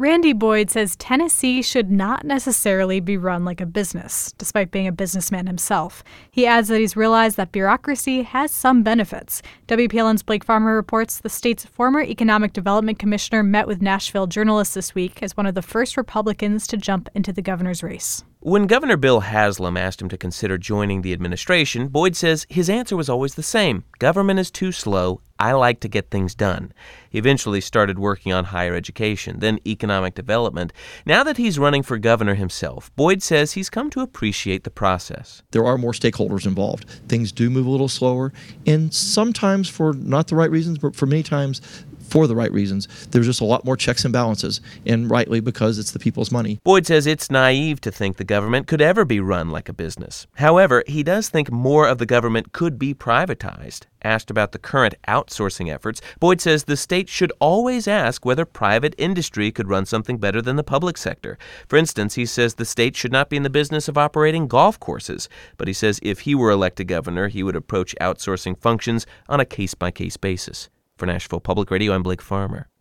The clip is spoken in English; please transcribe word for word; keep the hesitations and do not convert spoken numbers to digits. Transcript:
Randy Boyd says Tennessee should not necessarily be run like a business, despite being a businessman himself. He adds that he's realized that bureaucracy has some benefits. W P L N's Blake Farmer reports the state's former Economic Development Commissioner met with Nashville journalists this week as one of the first Republicans to jump into the governor's race. When Governor Bill Haslam asked him to consider joining the administration, Boyd says his answer was always the same. Government is too slow. I like to get things done. He eventually started working on higher education, then economic development. Now that he's running for governor himself, Boyd says he's come to appreciate the process. There are more stakeholders involved. Things do move a little slower, and sometimes for not the right reasons, but for many times for the right reasons. There's just a lot more checks and balances, and rightly because it's the people's money. Boyd says it's naive to think the government could ever be run like a business. However, he does think more of the government could be privatized. Asked about the current outsourcing efforts, Boyd says the state should always ask whether private industry could run something better than the public sector. For instance, he says the state should not be in the business of operating golf courses, but he says if he were elected governor, he would approach outsourcing functions on a case-by-case basis. For Nashville Public Radio, I'm Blake Farmer.